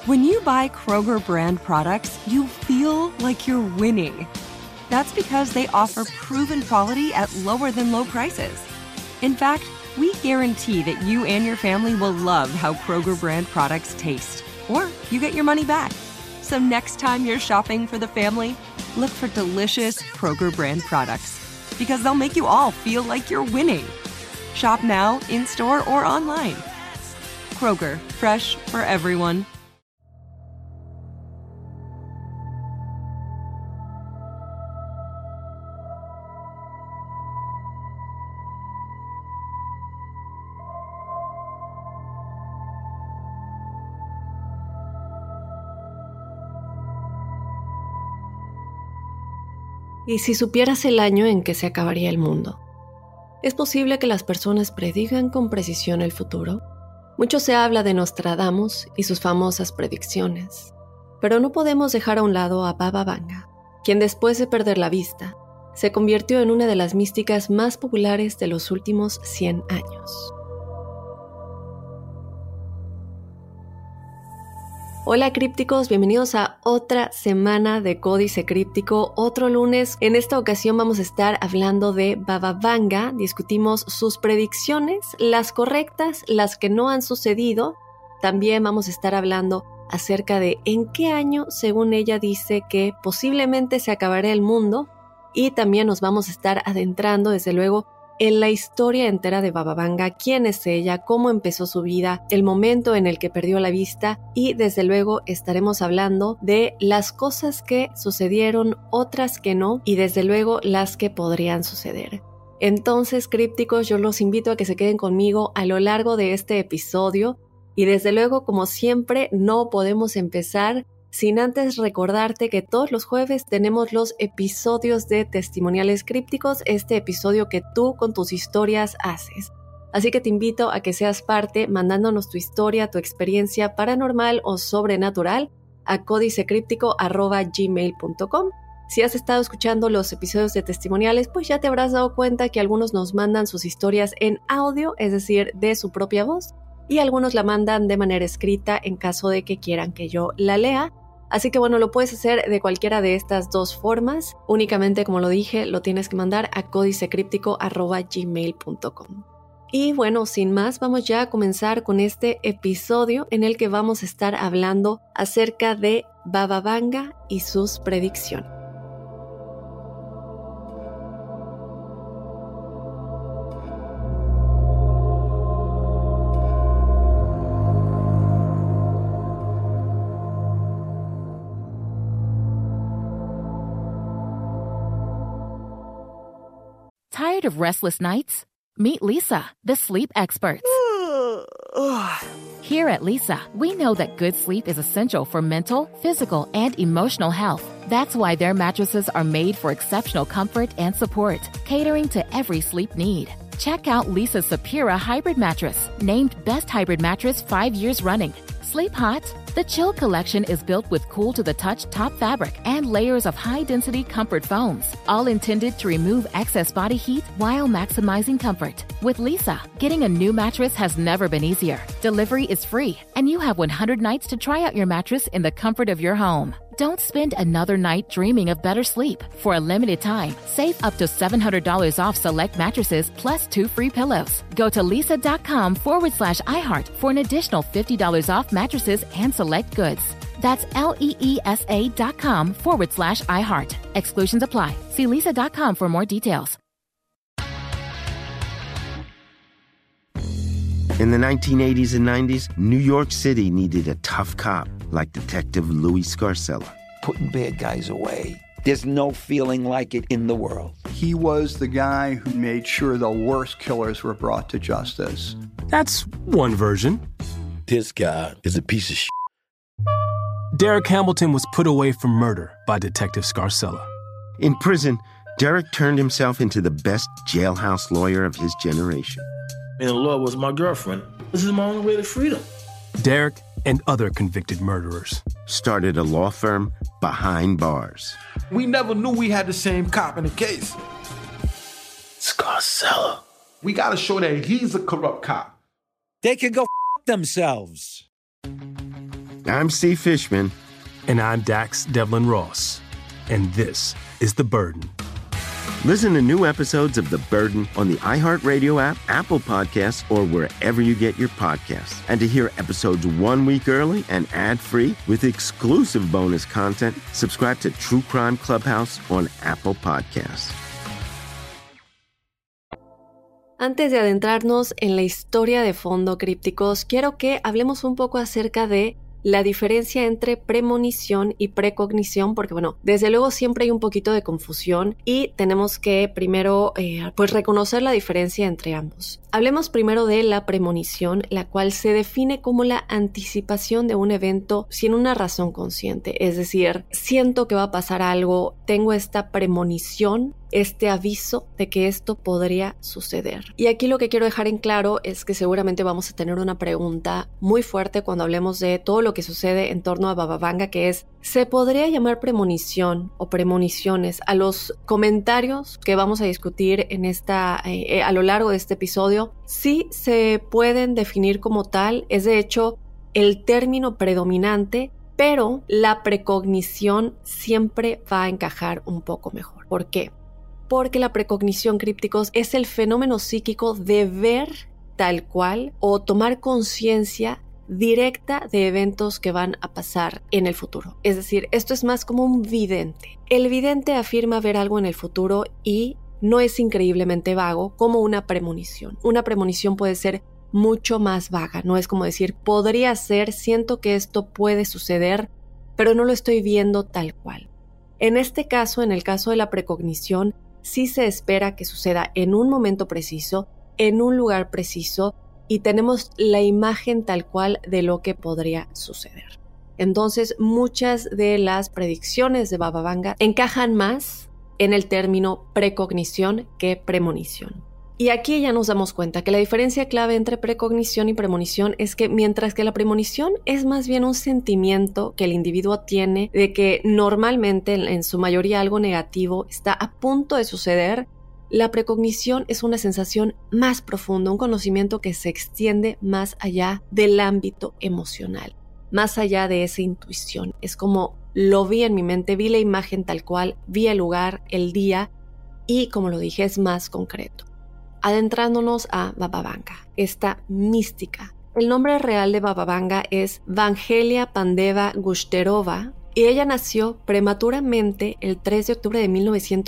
When you buy Kroger brand products, you feel like you're winning. That's because they offer proven quality at lower than low prices. In fact, we guarantee that you and your family will love how Kroger brand products taste, or you get your money back. So next time you're shopping for the family, look for delicious Kroger brand products, because they'll make you all feel like you're winning. Shop now, in-store, or online. Kroger, fresh for everyone. ¿Y si supieras el año en que se acabaría el mundo? ¿Es posible que las personas predigan con precisión el futuro? Mucho se habla de Nostradamus y sus famosas predicciones, pero no podemos dejar a un lado a Baba Vanga, quien después de perder la vista, se convirtió en una de las místicas más populares de los últimos 100 años. Hola crípticos, bienvenidos a otra semana de Códice Críptico, otro lunes. En esta ocasión vamos a estar hablando de Baba Vanga, discutimos sus predicciones, las correctas, las que no han sucedido. También vamos a estar hablando acerca de en qué año, según ella, dice que posiblemente se acabará el mundo. Y también nos vamos a estar adentrando, desde luego, en la historia entera de Baba Vanga, quién es ella, cómo empezó su vida, el momento en el que perdió la vista y desde luego estaremos hablando de las cosas que sucedieron, otras que no y desde luego las que podrían suceder. Entonces, crípticos, yo los invito a que se queden conmigo a lo largo de este episodio y desde luego, como siempre, no podemos empezar sin antes recordarte que todos los jueves tenemos los episodios de Testimoniales Crípticos, este episodio que tú con tus historias haces. Así que te invito a que seas parte mandándonos tu historia, tu experiencia paranormal o sobrenatural a códicecríptico@gmail.com. Si has estado escuchando los episodios de Testimoniales, pues ya te habrás dado cuenta que algunos nos mandan sus historias en audio, es decir, de su propia voz, y algunos la mandan de manera escrita en caso de que quieran que yo la lea. Así que bueno, lo puedes hacer de cualquiera de estas dos formas. Únicamente, como lo dije, lo tienes que mandar a códicecríptico@gmail.com. Y bueno, sin más, vamos ya a comenzar con este episodio en el que vamos a estar hablando acerca de Baba Vanga y sus predicciones. Tired of restless nights? Meet Lisa, the sleep experts. Here at Lisa, we know that good sleep is essential for mental, physical, and emotional health. That's why their mattresses are made for exceptional comfort and support, catering to every sleep need. Check out Lisa's Sapira Hybrid Mattress, named Best Hybrid Mattress 5 years running. Sleep hot? The Chill collection is built with cool-to-the-touch top fabric and layers of high-density comfort foams, all intended to remove excess body heat while maximizing comfort. With Lisa, getting a new mattress has never been easier. Delivery is free, and you have 100 nights to try out your mattress in the comfort of your home. Don't spend another night dreaming of better sleep. For a limited time, save up to $700 off select mattresses plus 2 free pillows. Go to lisa.com/iHeart for an additional $50 off mattresses and select goods. That's LEESA.com/iHeart. Exclusions apply. See lisa.com for more details. In the 1980s and 90s, New York City needed a tough cop like Detective Louis Scarcella. Putting bad guys away. There's no feeling like it in the world. He was the guy who made sure the worst killers were brought to justice. That's one version. This guy is a piece of shit. Derek Hamilton was put away for murder by Detective Scarcella. In prison, Derek turned himself into the best jailhouse lawyer of his generation. And the law was my girlfriend. This is my only way to freedom. Derek and other convicted murderers started a law firm behind bars. We never knew we had the same cop in the case. Scarcella. We gotta show that he's a corrupt cop. They can go f*** themselves. I'm Steve Fishman. And I'm Dax Devlin Ross. And this is The Burden. Listen to new episodes of The Burden on the iHeartRadio app, Apple Podcasts, or wherever you get your podcasts. And to hear episodes 1 week early and ad-free with exclusive bonus content, subscribe to True Crime Clubhouse on Apple Podcasts. Antes de adentrarnos en la historia de fondo, crípticos, quiero que hablemos un poco acerca de la diferencia entre premonición y precognición, porque bueno, desde luego siempre hay un poquito de confusión y tenemos que primero pues reconocer la diferencia entre ambos. Hablemos primero de la premonición, la cual se define como la anticipación de un evento sin una razón consciente, es decir, siento que va a pasar algo, tengo esta premonición, este aviso de que esto podría suceder. Y aquí lo que quiero dejar en claro es que seguramente vamos a tener una pregunta muy fuerte cuando hablemos de todo lo que sucede en torno a Baba Vanga, que es, ¿se podría llamar premonición o premoniciones a los comentarios que vamos a discutir en a lo largo de este episodio? Sí se pueden definir como tal, es de hecho el término predominante, pero la precognición siempre va a encajar un poco mejor. ¿Por qué? Porque la precognición, crípticos, es el fenómeno psíquico de ver tal cual o tomar conciencia directa de eventos que van a pasar en el futuro. Es decir, esto es más como un vidente. El vidente afirma ver algo en el futuro y no es increíblemente vago como una premonición. Una premonición puede ser mucho más vaga, no es como decir, podría ser, siento que esto puede suceder, pero no lo estoy viendo tal cual. En este caso, en el caso de la precognición, sí se espera que suceda en un momento preciso, en un lugar preciso, y tenemos la imagen tal cual de lo que podría suceder. Entonces, muchas de las predicciones de Baba Vanga encajan más en el término precognición que premonición. Y aquí ya nos damos cuenta que la diferencia clave entre precognición y premonición es que mientras que la premonición es más bien un sentimiento que el individuo tiene de que normalmente en su mayoría algo negativo está a punto de suceder, la precognición es una sensación más profunda, un conocimiento que se extiende más allá del ámbito emocional, más allá de esa intuición. Es como lo vi en mi mente, vi la imagen tal cual, vi el lugar, el día y, como lo dije, es más concreto. Adentrándonos a Baba Vanga, esta mística. El nombre real de Baba Vanga es Vangelia Pandeva Gushterova y ella nació prematuramente el 3 de octubre de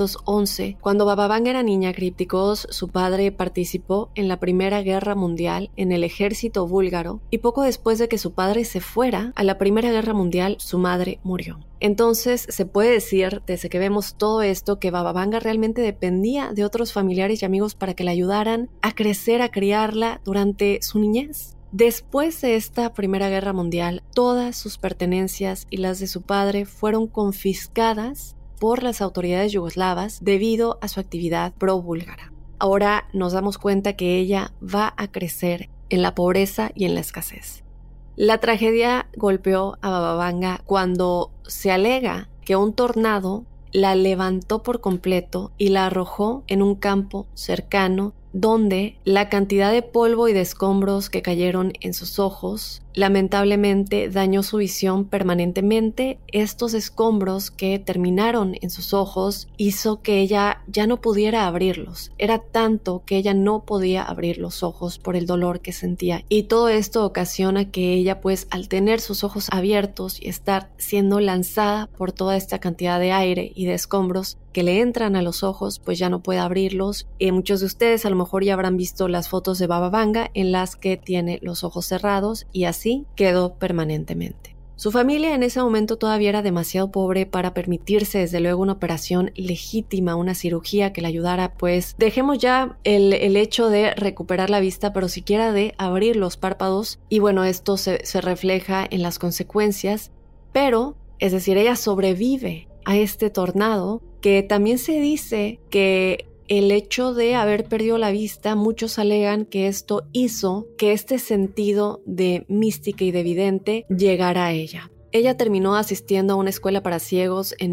1911. Cuando Baba Vanga era niña, crípticos, su padre participó en la Primera Guerra Mundial en el ejército búlgaro y poco después de que su padre se fuera a la Primera Guerra Mundial, su madre murió. Entonces se puede decir, desde que vemos todo esto, que Baba Vanga realmente dependía de otros familiares y amigos para que la ayudaran a crecer, a criarla durante su niñez. Después de esta Primera Guerra Mundial, todas sus pertenencias y las de su padre fueron confiscadas por las autoridades yugoslavas debido a su actividad pro-búlgara. Ahora nos damos cuenta que ella va a crecer en la pobreza y en la escasez. La tragedia golpeó a Baba Vanga cuando se alega que un tornado la levantó por completo y la arrojó en un campo cercano donde la cantidad de polvo y de escombros que cayeron en sus ojos lamentablemente dañó su visión permanentemente. Estos escombros que terminaron en sus ojos hizo que ella ya no pudiera abrirlos. Era tanto que ella no podía abrir los ojos por el dolor que sentía. Y todo esto ocasiona que ella, pues, al tener sus ojos abiertos y estar siendo lanzada por toda esta cantidad de aire y de escombros que le entran a los ojos, pues ya no puede abrirlos. Muchos de ustedes a lo mejor ya habrán visto las fotos de Baba Vanga en las que tiene los ojos cerrados y así quedó permanentemente. Su familia en ese momento todavía era demasiado pobre para permitirse desde luego una operación legítima, una cirugía que le ayudara, pues dejemos ya el hecho de recuperar la vista, pero siquiera de abrir los párpados, y bueno, esto se refleja en las consecuencias, pero es decir, ella sobrevive a este tornado, que también se dice que el hecho de haber perdido la vista, muchos alegan que esto hizo que este sentido de mística y de vidente llegara a ella. Ella terminó asistiendo a una escuela para ciegos en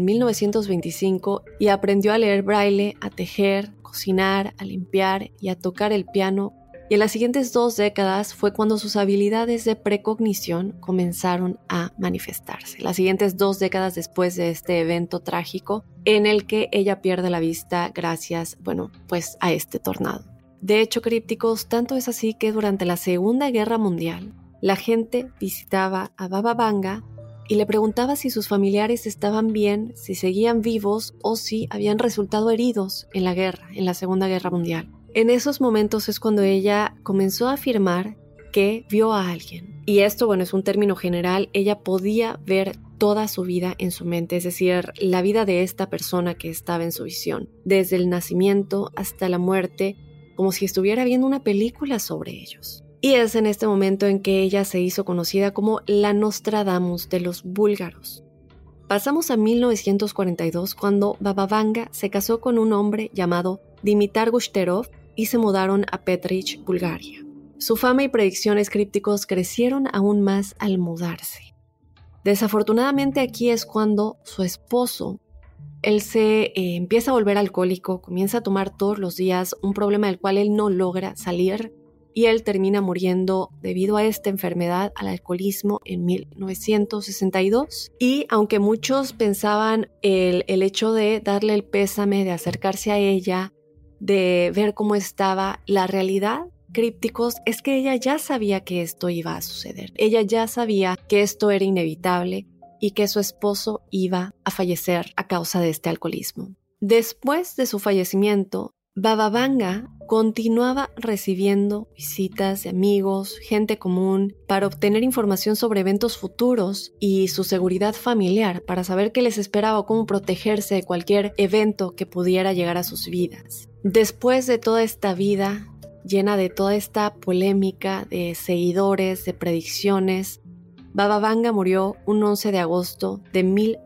1925 y aprendió a leer braille, a tejer, cocinar, a limpiar y a tocar el piano y en las siguientes 2 décadas fue cuando sus habilidades de precognición comenzaron a manifestarse. Las siguientes 2 décadas después de este evento trágico en el que ella pierde la vista gracias, pues a este tornado. De hecho, crípticos, tanto es así que durante la Segunda Guerra Mundial, la gente visitaba a Baba Vanga y le preguntaba si sus familiares estaban bien, si seguían vivos o si habían resultado heridos en la guerra, en la Segunda Guerra Mundial. En esos momentos es cuando ella comenzó a afirmar que vio a alguien. Y esto, es un término general, ella podía ver toda su vida en su mente, es decir, la vida de esta persona que estaba en su visión, desde el nacimiento hasta la muerte, como si estuviera viendo una película sobre ellos. Y es en este momento en que ella se hizo conocida como la Nostradamus de los búlgaros. Pasamos a 1942, cuando Baba Vanga se casó con un hombre llamado Dimitar Gushterov y se mudaron a Petrich, Bulgaria. Su fama y predicciones crípticos crecieron aún más al mudarse. Desafortunadamente aquí es cuando su esposo, él se empieza a volver alcohólico, comienza a tomar todos los días, un problema del cual él no logra salir, y él termina muriendo debido a esta enfermedad, al alcoholismo, en 1962. Y aunque muchos pensaban el hecho de darle el pésame, de acercarse a ella, de ver cómo estaba, la realidad, crípticos, es que ella ya sabía que esto iba a suceder. Ella ya sabía que esto era inevitable y que su esposo iba a fallecer a causa de este alcoholismo. Después de su fallecimiento, Baba Vanga continuaba recibiendo visitas de amigos, gente común, para obtener información sobre eventos futuros y su seguridad familiar, para saber qué les esperaba o cómo protegerse de cualquier evento que pudiera llegar a sus vidas. Después de toda esta vida llena de toda esta polémica de seguidores, de predicciones, Baba Vanga murió un 11 de agosto de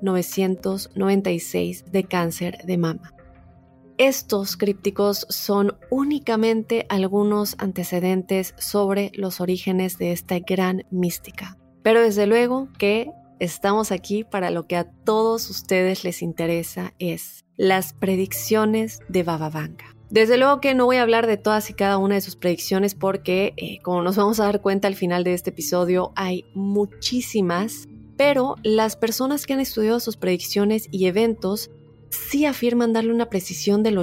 1996 de cáncer de mama. Estos crípticos son únicamente algunos antecedentes sobre los orígenes de esta gran mística. Pero desde luego que estamos aquí para lo que a todos ustedes les interesa, es las predicciones de Baba Vanga. Desde luego que no voy a hablar de todas y cada una de sus predicciones porque, como nos vamos a dar cuenta al final de este episodio, hay muchísimas, pero las personas que han estudiado sus predicciones y eventos sí afirman darle una precisión del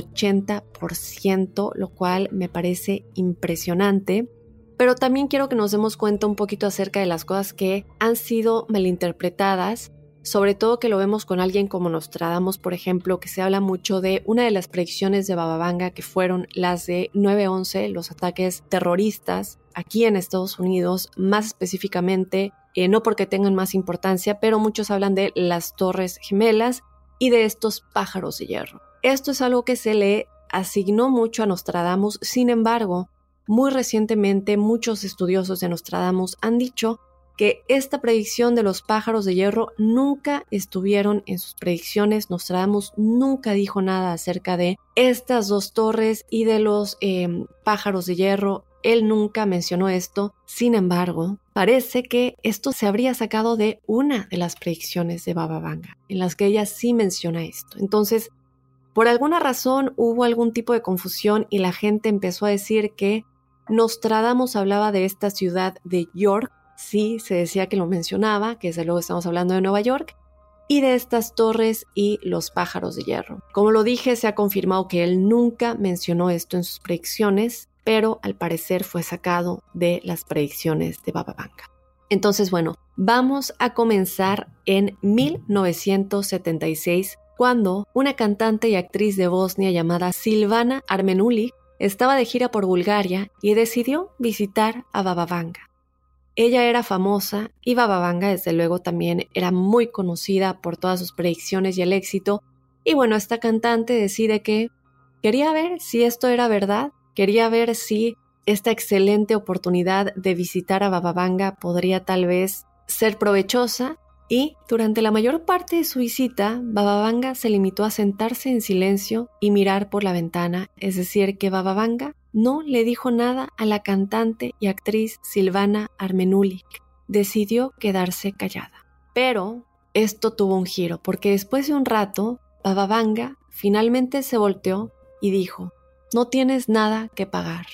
80%, lo cual me parece impresionante. Pero también quiero que nos demos cuenta un poquito acerca de las cosas que han sido malinterpretadas, sobre todo que lo vemos con alguien como Nostradamus, por ejemplo, que se habla mucho de una de las predicciones de Baba Vanga, que fueron las de 9/11, los ataques terroristas aquí en Estados Unidos, más específicamente, no porque tengan más importancia, pero muchos hablan de las Torres Gemelas y de estos pájaros de hierro. Esto es algo que se le asignó mucho a Nostradamus. Sin embargo, muy recientemente muchos estudiosos de Nostradamus han dicho que esta predicción de los pájaros de hierro nunca estuvieron en sus predicciones. Nostradamus nunca dijo nada acerca de estas 2 torres y de los pájaros de hierro. Él nunca mencionó esto. Sin embargo, parece que esto se habría sacado de una de las predicciones de Baba Vanga, en las que ella sí menciona esto. Entonces, por alguna razón hubo algún tipo de confusión y la gente empezó a decir que Nostradamus hablaba de esta ciudad de York. Sí, se decía que lo mencionaba, que desde luego estamos hablando de Nueva York, y de estas torres y los pájaros de hierro. Como lo dije, se ha confirmado que él nunca mencionó esto en sus predicciones, pero al parecer fue sacado de las predicciones de Baba Vanga. Entonces, vamos a comenzar en 1976, cuando una cantante y actriz de Bosnia llamada Silvana Armenulic estaba de gira por Bulgaria y decidió visitar a Baba Vanga. Ella era famosa y Baba Vanga, desde luego, también era muy conocida por todas sus predicciones y el éxito. Y esta cantante decide que quería ver si esto era verdad, quería ver si esta excelente oportunidad de visitar a Baba Vanga podría tal vez ser provechosa. Y durante la mayor parte de su visita, Baba Vanga se limitó a sentarse en silencio y mirar por la ventana, es decir, que Baba Vanga no le dijo nada a la cantante y actriz Silvana Armenulic. Decidió quedarse callada. Pero esto tuvo un giro, porque después de un rato, Baba Vanga finalmente se volteó y dijo: «No tienes nada que pagar.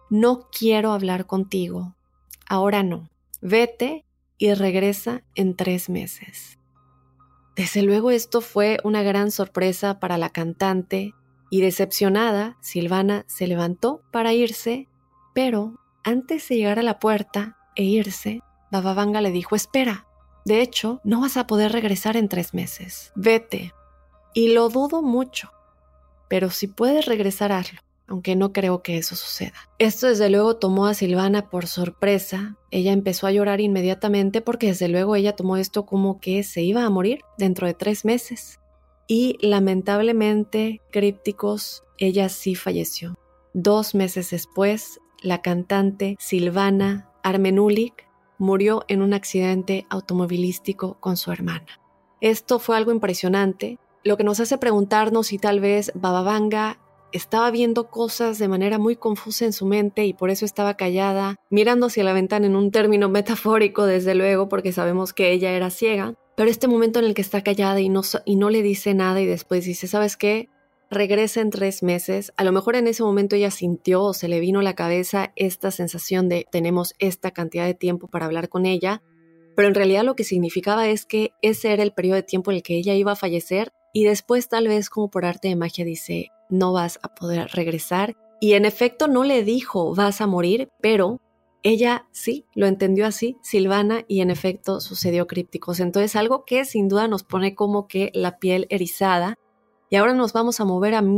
no quiero hablar contigo, ahora no, vete y regresa en 3 meses. Desde luego esto fue una gran sorpresa para la cantante y decepcionada, Silvana se levantó para irse, pero antes de llegar a la puerta e irse, Baba Vanga le dijo, espera, de hecho, no vas a poder regresar en 3 meses, vete. Y lo dudo mucho, pero si puedes regresar, hazlo, aunque no creo que eso suceda. Esto desde luego tomó a Silvana por sorpresa. Ella empezó a llorar inmediatamente porque desde luego ella tomó esto como que se iba a morir dentro de 3 meses. Y lamentablemente, crípticos, ella sí falleció. 2 meses después, la cantante Silvana Armenulik murió en un accidente automovilístico con su hermana. Esto fue algo impresionante, lo que nos hace preguntarnos si tal vez Baba Vanga estaba viendo cosas de manera muy confusa en su mente y por eso estaba callada, mirando hacia la ventana en un término metafórico, desde luego, porque sabemos que ella era ciega. Pero este momento en el que está callada y no le dice nada y después dice, ¿sabes qué? Regresa en 3 meses. A lo mejor en ese momento ella sintió o se le vino a la cabeza esta sensación de tenemos esta cantidad de tiempo para hablar con ella, pero en realidad lo que significaba es que ese era el periodo de tiempo en el que ella iba a fallecer y después tal vez como por arte de magia dice, no vas a poder regresar. Y en efecto no le dijo vas a morir, pero ella sí lo entendió así, Silvana, y en efecto sucedió, crípticos. Entonces algo que sin duda nos pone como que la piel erizada. Y ahora nos vamos a mover a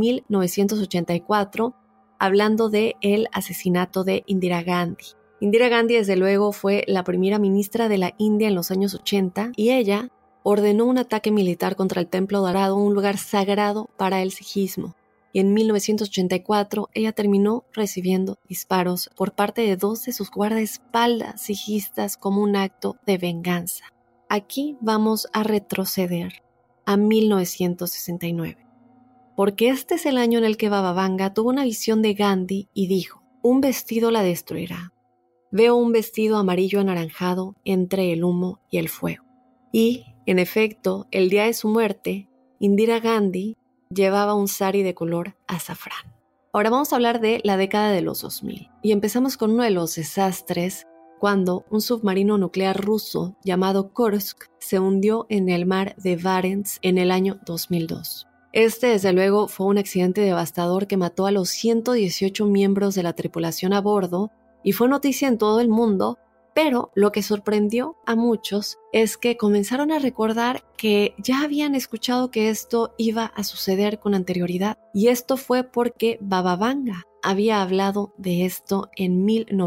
1984 hablando de el asesinato de Indira Gandhi. Indira Gandhi desde luego fue la primera ministra de la India en los años 80 y ella ordenó un ataque militar contra el Templo Dorado, un lugar sagrado para el sijismo. Y en 1984 ella terminó recibiendo disparos por parte de 2 de sus guardaespaldas sijistas como un acto de venganza. Aquí vamos a retroceder a 1969, porque este es el año en el que Baba Vanga tuvo una visión de Gandhi y dijo, un vestido la destruirá. Veo un vestido amarillo anaranjado entre el humo y el fuego. Y, en efecto, el día de su muerte, Indira Gandhi llevaba un sari de color azafrán. Ahora vamos a hablar de la década de los 2000 y empezamos con uno de los desastres cuando un submarino nuclear ruso llamado Kursk se hundió en el mar de Barents en el año 2002. Este, desde luego, fue un accidente devastador que mató a los 118 miembros de la tripulación a bordo y fue noticia en todo el mundo, pero lo que sorprendió a muchos es que comenzaron a recordar que ya habían escuchado que esto iba a suceder con anterioridad. Y esto fue porque Baba Vanga había hablado de esto en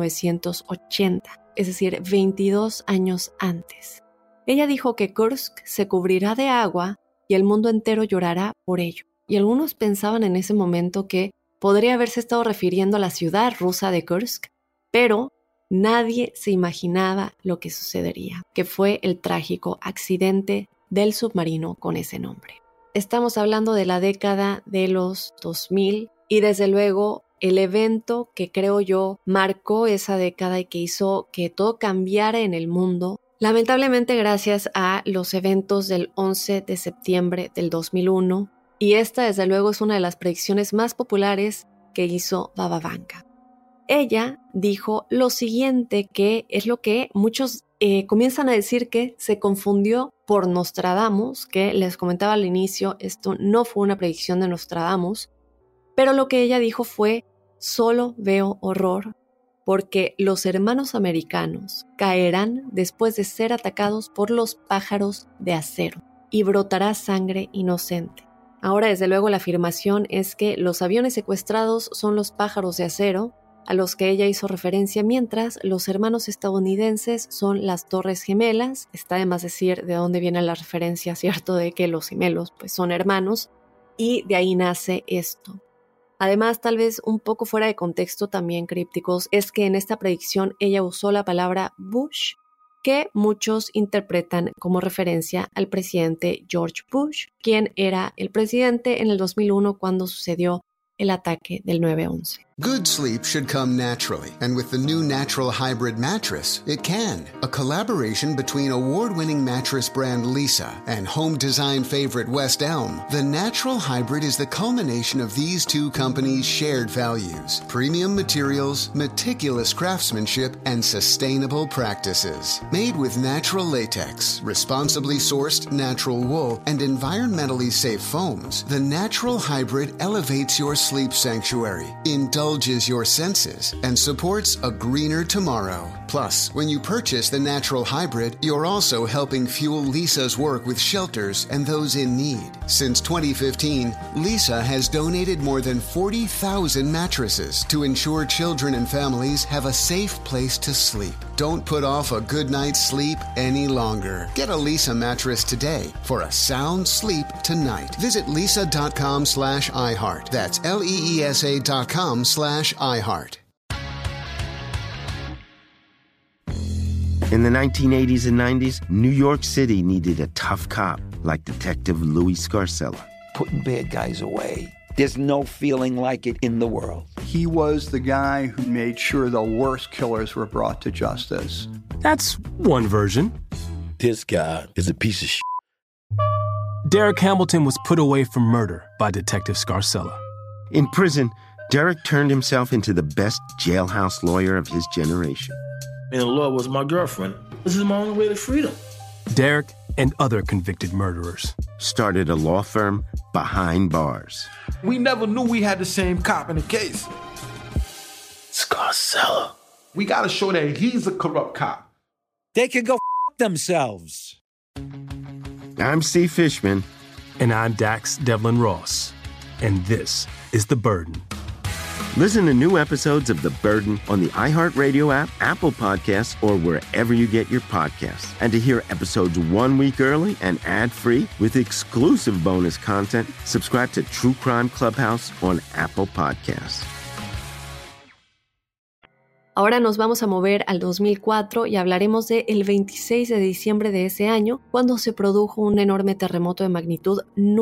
1980, es decir, 22 años antes. Ella dijo que Kursk se cubrirá de agua y el mundo entero llorará por ello. Y algunos pensaban en ese momento que podría haberse estado refiriendo a la ciudad rusa de Kursk, pero nadie se imaginaba lo que sucedería, que fue el trágico accidente del submarino con ese nombre. Estamos hablando de la década de los 2000 y desde luego el evento que creo yo marcó esa década y que hizo que todo cambiara en el mundo, lamentablemente gracias a los eventos del 11 de septiembre del 2001, y esta desde luego es una de las predicciones más populares que hizo Baba Vanga. Ella dijo lo siguiente, que es lo que muchos comienzan a decir que se confundió por Nostradamus, que les comentaba al inicio, esto no fue una predicción de Nostradamus, pero lo que ella dijo fue, solo veo horror, porque los hermanos americanos caerán después de ser atacados por los pájaros de acero y brotará sangre inocente. Ahora, desde luego, la afirmación es que los aviones secuestrados son los pájaros de acero, a los que ella hizo referencia, mientras los hermanos estadounidenses son las Torres Gemelas. Está de más decir de dónde viene la referencia, ¿cierto?, de que los gemelos pues, son hermanos, y de ahí nace esto. Además, tal vez un poco fuera de contexto también, crípticos, es que en esta predicción ella usó la palabra Bush, que muchos interpretan como referencia al presidente George Bush, quien era el presidente en el 2001 cuando sucedió el ataque del 9/11. Good sleep should come naturally, and with the new Natural Hybrid mattress, it can. A collaboration between award-winning mattress brand Leesa and home design favorite West Elm, the Natural Hybrid is the culmination of these two companies' shared values: premium materials, meticulous craftsmanship, and sustainable practices. Made with natural latex, responsibly sourced natural wool, and environmentally safe foams, the Natural Hybrid elevates your sleep sanctuary, indulges your senses, and supports a greener tomorrow. Plus, when you purchase the Natural Hybrid, you're also helping fuel Leesa's work with shelters and those in need. Since 2015, Leesa has donated more than 40,000 mattresses to ensure children and families have a safe place to sleep. Don't put off a good night's sleep any longer. Get a Leesa mattress today for a sound sleep tonight. Visit leesa.com/iHeart. That's LEESA.com/iHeart. In the 1980s and 90s, New York City needed a tough cop like Detective Louis Scarcella. Putting bad guys away. There's no feeling like it in the world. He was the guy who made sure the worst killers were brought to justice. That's one version. This guy is a piece of shit. Derek Hamilton was put away for murder by Detective Scarcella. In prison, Derek turned himself into the best jailhouse lawyer of his generation. And the law was my girlfriend. This is my only way to freedom. Derek and other convicted murderers started a law firm behind bars. We never knew we had the same cop in the case. Scarcella. We gotta show that he's a corrupt cop. They can go f*** themselves. I'm Steve Fishman. And I'm Dax Devlin Ross. And this is The Burden. Listen to new episodes of The Burden on the iHeartRadio app, Apple Podcasts, or wherever you get your podcasts. And to hear episodes 1 week early and ad-free with exclusive bonus content, subscribe to True Crime Clubhouse on Apple Podcasts. Ahora nos vamos a mover al 2004 y hablaremos del 26 de diciembre de ese año, cuando se produjo un enorme terremoto de magnitud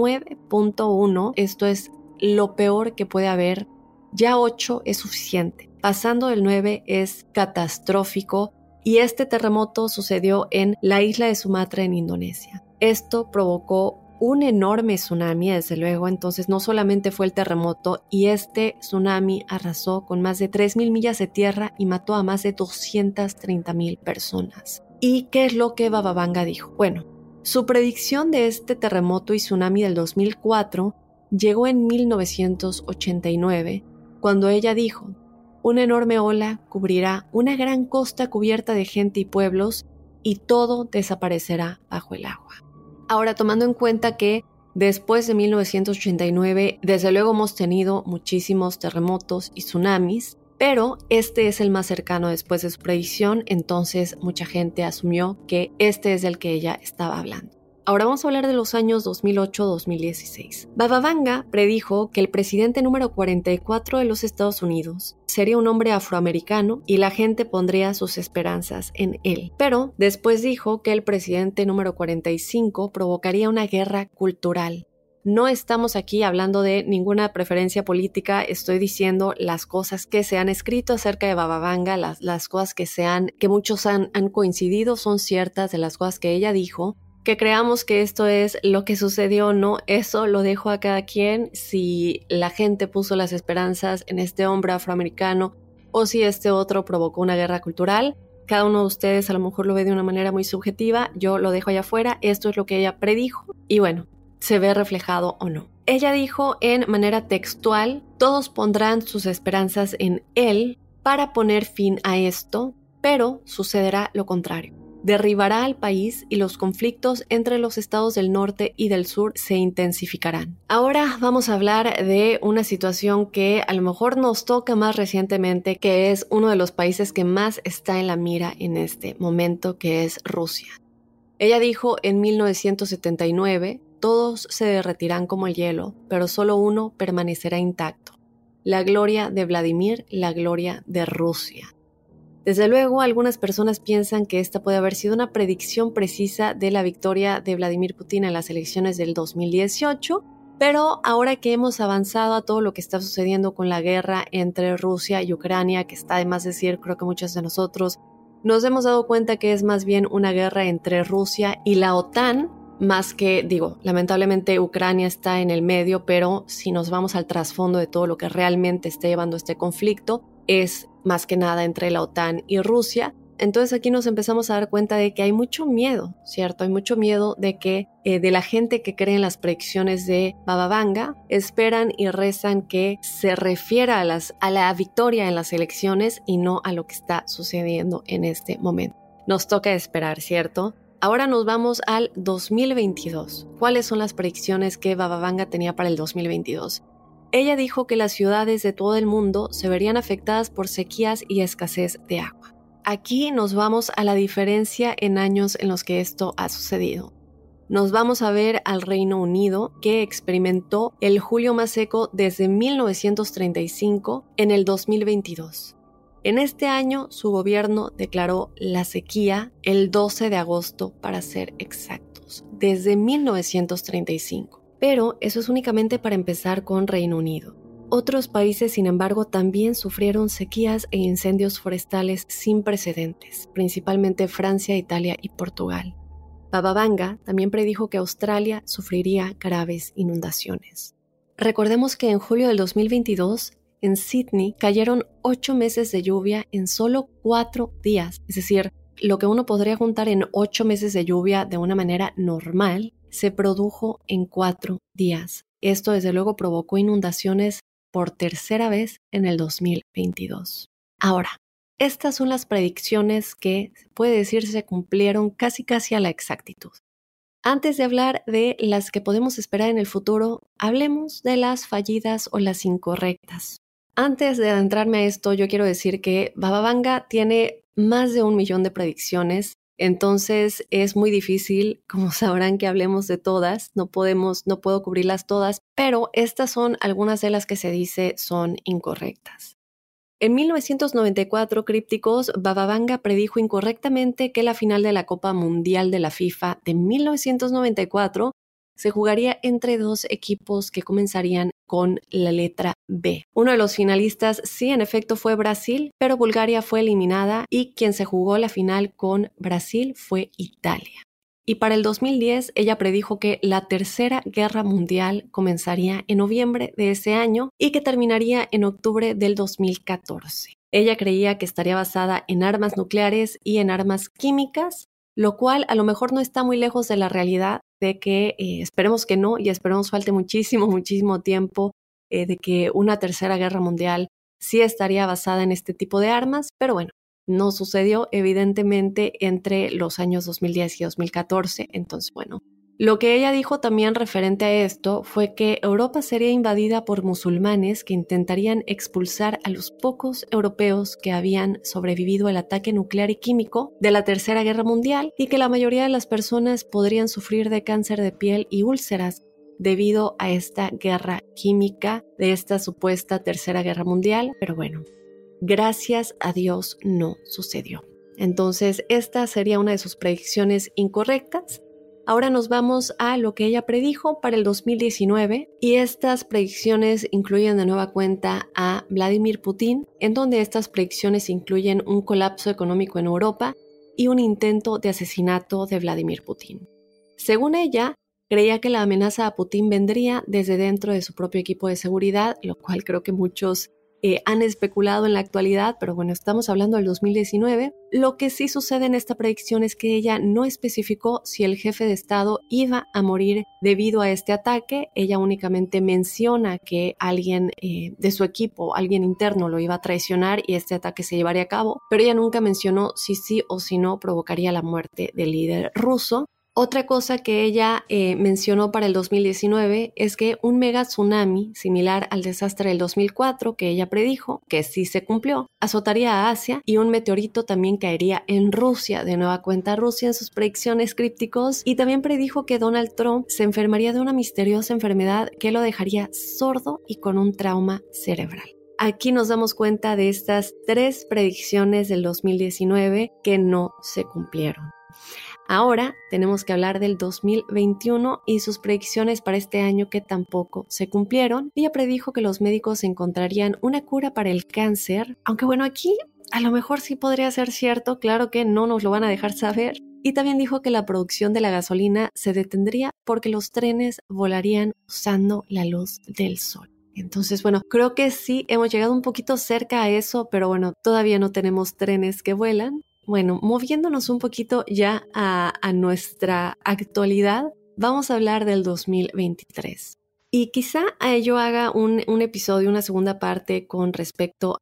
9.1. Esto es lo peor que puede haber. Ya 8 es suficiente. Pasando del 9 es catastrófico y este terremoto sucedió en la isla de Sumatra en Indonesia. Esto provocó un enorme tsunami, desde luego. Entonces no solamente fue el terremoto, y este tsunami arrasó con más de 3,000 millas de tierra y mató a más de 230,000 personas. ¿Y qué es lo que Baba Vanga dijo? Bueno, su predicción de este terremoto y tsunami del 2004 llegó en 1989, cuando ella dijo: una enorme ola cubrirá una gran costa cubierta de gente y pueblos y todo desaparecerá bajo el agua. Ahora, tomando en cuenta que después de 1989, desde luego hemos tenido muchísimos terremotos y tsunamis, pero este es el más cercano después de su predicción, entonces mucha gente asumió que este es el que ella estaba hablando. Ahora vamos a hablar de los años 2008-2016. Baba Vanga predijo que el presidente número 44 de los Estados Unidos sería un hombre afroamericano y la gente pondría sus esperanzas en él. Pero después dijo que el presidente número 45 provocaría una guerra cultural. No estamos aquí hablando de ninguna preferencia política, estoy diciendo las cosas que se han escrito acerca de Baba Vanga, las cosas que muchos han coincidido, son ciertas de las cosas que ella dijo. Que creamos que esto es lo que sucedió o no, eso lo dejo a cada quien. Si la gente puso las esperanzas en este hombre afroamericano o si este otro provocó una guerra cultural, cada uno de ustedes a lo mejor lo ve de una manera muy subjetiva, yo lo dejo allá afuera. Esto es lo que ella predijo y bueno, se ve reflejado o no. Ella dijo en manera textual: todos pondrán sus esperanzas en él para poner fin a esto, pero sucederá lo contrario. Derribará al país y los conflictos entre los estados del norte y del sur se intensificarán. Ahora vamos a hablar de una situación que a lo mejor nos toca más recientemente, que es uno de los países que más está en la mira en este momento, que es Rusia. Ella dijo en 1979: todos se derretirán como el hielo, pero solo uno permanecerá intacto. La gloria de Vladimir, la gloria de Rusia. Desde luego, algunas personas piensan que esta puede haber sido una predicción precisa de la victoria de Vladimir Putin en las elecciones del 2018, Pero ahora que hemos avanzado a todo lo que está sucediendo con la guerra entre Rusia y Ucrania, que está de más decir, creo que muchos de nosotros nos hemos dado cuenta que es más bien una guerra entre Rusia y la OTAN, más que, lamentablemente Ucrania está en el medio, pero si nos vamos al trasfondo de todo lo que realmente está llevando este conflicto, es más que nada entre la OTAN y Rusia. Entonces aquí nos empezamos a dar cuenta de que hay mucho miedo, ¿cierto? Hay mucho miedo de que de la gente que cree en las predicciones de Baba Vanga, esperan y rezan que se refiera a la victoria en las elecciones y no a lo que está sucediendo en este momento. Nos toca esperar, ¿cierto? Ahora nos vamos al 2022. ¿Cuáles son las predicciones que Baba Vanga tenía para el 2022? Ella dijo que las ciudades de todo el mundo se verían afectadas por sequías y escasez de agua. Aquí nos vamos a la diferencia en años en los que esto ha sucedido. Nos vamos a ver al Reino Unido, que experimentó el julio más seco desde 1935 en el 2022. En este año, su gobierno declaró la sequía el 12 de agosto, para ser exactos, desde 1935. Pero eso es únicamente para empezar con Reino Unido. Otros países, sin embargo, también sufrieron sequías e incendios forestales sin precedentes, principalmente Francia, Italia y Portugal. Baba Vanga también predijo que Australia sufriría graves inundaciones. Recordemos que en julio del 2022, en Sydney, cayeron 8 meses de lluvia en solo 4 días. Es decir, lo que uno podría juntar en 8 meses de lluvia de una manera normal, se produjo en 4 días. Esto, desde luego, provocó inundaciones por tercera vez en el 2022. Ahora, estas son las predicciones que, se puede decir, se cumplieron casi a la exactitud. Antes de hablar de las que podemos esperar en el futuro, hablemos de las fallidas o las incorrectas. Antes de adentrarme a esto, yo quiero decir que Baba Vanga tiene más de 1 millón de predicciones, entonces es muy difícil, como sabrán, que hablemos de todas. No puedo cubrirlas todas, pero estas son algunas de las que se dice son incorrectas. En 1994, crípticos, Baba Vanga predijo incorrectamente que la final de la Copa Mundial de la FIFA de 1994 se jugaría entre 2 equipos que comenzarían con la letra B. Uno de los finalistas sí, en efecto, fue Brasil, pero Bulgaria fue eliminada y quien se jugó la final con Brasil fue Italia. Y para el 2010, ella predijo que la Tercera Guerra Mundial comenzaría en noviembre de ese año y que terminaría en octubre del 2014. Ella creía que estaría basada en armas nucleares y en armas químicas, lo cual a lo mejor no está muy lejos de la realidad, de que esperemos que no, y esperemos falte muchísimo tiempo de que una Tercera Guerra Mundial sí estaría basada en este tipo de armas, pero bueno, no sucedió evidentemente entre los años 2010 y 2014, entonces bueno. Lo que ella dijo también referente a esto fue que Europa sería invadida por musulmanes que intentarían expulsar a los pocos europeos que habían sobrevivido al ataque nuclear y químico de la Tercera Guerra Mundial y que la mayoría de las personas podrían sufrir de cáncer de piel y úlceras debido a esta guerra química de esta supuesta Tercera Guerra Mundial, pero bueno, gracias a Dios no sucedió. Entonces, esta sería una de sus predicciones incorrectas. Ahora nos vamos a lo que ella predijo para el 2019 y estas predicciones incluyen de nueva cuenta a Vladimir Putin, en donde estas predicciones incluyen un colapso económico en Europa y un intento de asesinato de Vladimir Putin. Según ella, creía que la amenaza a Putin vendría desde dentro de su propio equipo de seguridad, lo cual creo que muchos han especulado en la actualidad, pero bueno, estamos hablando del 2019. Lo que sí sucede en esta predicción es que ella no especificó si el jefe de Estado iba a morir debido a este ataque. Ella únicamente menciona que alguien de su equipo, alguien interno, lo iba a traicionar y este ataque se llevaría a cabo, pero ella nunca mencionó si sí o si no provocaría la muerte del líder ruso. Otra cosa que ella mencionó para el 2019 es que un mega tsunami similar al desastre del 2004 que ella predijo, que sí se cumplió, azotaría a Asia y un meteorito también caería en Rusia. De nueva cuenta Rusia en sus predicciones crípticos, y también predijo que Donald Trump se enfermaría de una misteriosa enfermedad que lo dejaría sordo y con un trauma cerebral. Aquí nos damos cuenta de estas 3 predicciones del 2019 que no se cumplieron. Ahora tenemos que hablar del 2021 y sus predicciones para este año que tampoco se cumplieron. Ella predijo que los médicos encontrarían una cura para el cáncer, aunque bueno, aquí a lo mejor sí podría ser cierto, claro que no nos lo van a dejar saber. Y también dijo que la producción de la gasolina se detendría porque los trenes volarían usando la luz del sol. Entonces, bueno, creo que sí hemos llegado un poquito cerca a eso, pero bueno, todavía no tenemos trenes que vuelan. Bueno, moviéndonos un poquito ya a nuestra actualidad, vamos a hablar del 2023. Y quizá yo haga un episodio, una segunda parte con respecto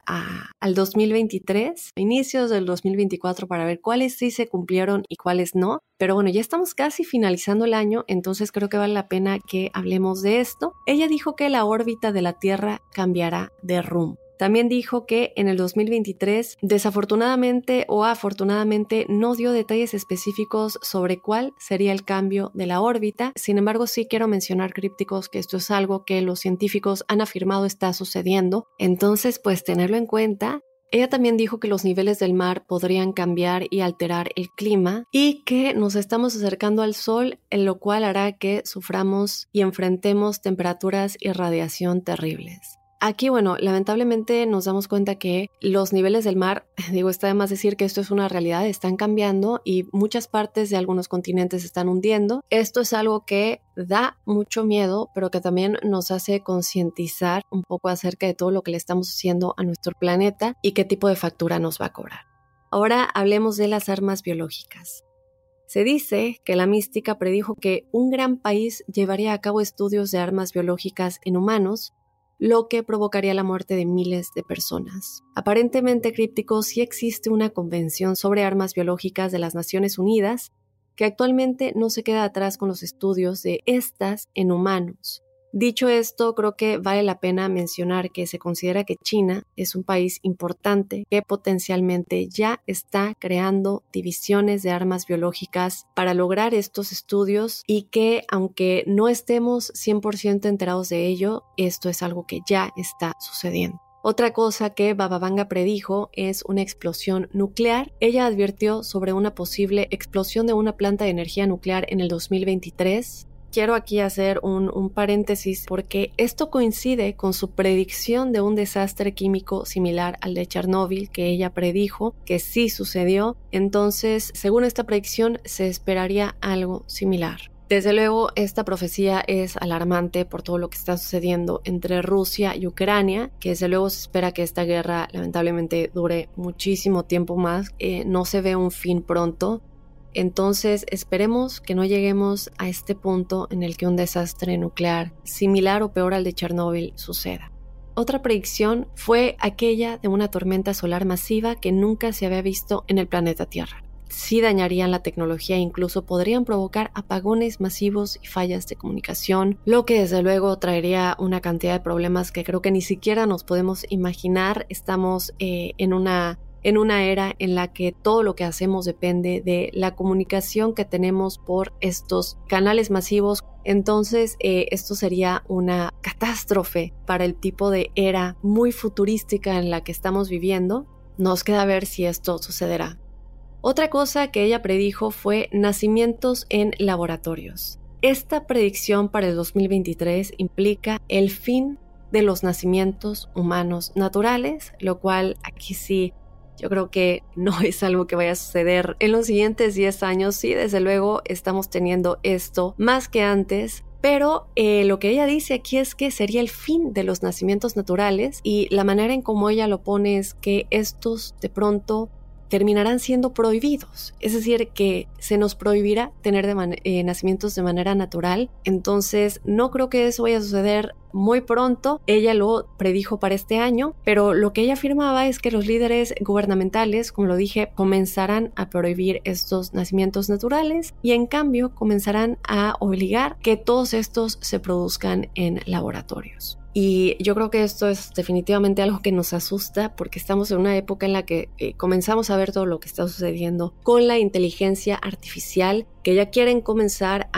al 2023, inicios del 2024, para ver cuáles sí se cumplieron y cuáles no. Pero bueno, ya estamos casi finalizando el año, entonces creo que vale la pena que hablemos de esto. Ella dijo que la órbita de la Tierra cambiará de rumbo. También dijo que en el 2023, desafortunadamente o afortunadamente, no dio detalles específicos sobre cuál sería el cambio de la órbita. Sin embargo, sí quiero mencionar, crípticos, que esto es algo que los científicos han afirmado está sucediendo. Entonces, pues tenerlo en cuenta. Ella también dijo que los niveles del mar podrían cambiar y alterar el clima y que nos estamos acercando al sol, en lo cual hará que suframos y enfrentemos temperaturas y radiación terribles. Aquí, bueno, lamentablemente nos damos cuenta que los niveles del mar, está de más decir que esto es una realidad, están cambiando y muchas partes de algunos continentes se están hundiendo. Esto es algo que da mucho miedo, pero que también nos hace concientizar un poco acerca de todo lo que le estamos haciendo a nuestro planeta y qué tipo de factura nos va a cobrar. Ahora hablemos de las armas biológicas. Se dice que la mística predijo que un gran país llevaría a cabo estudios de armas biológicas en humanos, lo que provocaría la muerte de miles de personas. Aparentemente, crípticos, sí existe una convención sobre armas biológicas de las Naciones Unidas que actualmente no se queda atrás con los estudios de estas en humanos. Dicho esto, creo que vale la pena mencionar que se considera que China es un país importante que potencialmente ya está creando divisiones de armas biológicas para lograr estos estudios y que, aunque no estemos 100% enterados de ello, esto es algo que ya está sucediendo. Otra cosa que Baba Vanga predijo es una explosión nuclear. Ella advirtió sobre una posible explosión de una planta de energía nuclear en el 2023. Quiero aquí hacer un paréntesis porque esto coincide con su predicción de un desastre químico similar al de Chernóbil que ella predijo, que sí sucedió. Entonces, según esta predicción, se esperaría algo similar. Desde luego, esta profecía es alarmante por todo lo que está sucediendo entre Rusia y Ucrania, que desde luego se espera que esta guerra lamentablemente dure muchísimo tiempo más. No se ve un fin pronto. Entonces esperemos que no lleguemos a este punto en el que un desastre nuclear similar o peor al de Chernóbil suceda. Otra predicción fue aquella de una tormenta solar masiva que nunca se había visto en el planeta Tierra. Sí dañarían la tecnología e incluso podrían provocar apagones masivos y fallas de comunicación, lo que desde luego traería una cantidad de problemas que creo que ni siquiera nos podemos imaginar. Estamos en una era en la que todo lo que hacemos depende de la comunicación que tenemos por estos canales masivos. Entonces, esto sería una catástrofe para el tipo de era muy futurística en la que estamos viviendo. Nos queda ver si esto sucederá. Otra cosa que ella predijo fue nacimientos en laboratorios. Esta predicción para el 2023 implica el fin de los nacimientos humanos naturales, lo cual aquí sí yo creo que no es algo que vaya a suceder en los siguientes 10 años. Sí, desde luego estamos teniendo esto más que antes, pero lo que ella dice aquí es que sería el fin de los nacimientos naturales y la manera en cómo ella lo pone es que estos de pronto terminarán siendo prohibidos, es decir, que se nos prohibirá tener nacimientos de manera natural. Entonces no creo que eso vaya a suceder muy pronto. Ella lo predijo para este año, pero lo que ella afirmaba es que los líderes gubernamentales, como lo dije, comenzarán a prohibir estos nacimientos naturales y en cambio comenzarán a obligar que todos estos se produzcan en laboratorios. Y yo creo que esto es definitivamente algo que nos asusta porque estamos en una época en la que comenzamos a ver todo lo que está sucediendo con la inteligencia artificial, que ya quieren comenzar a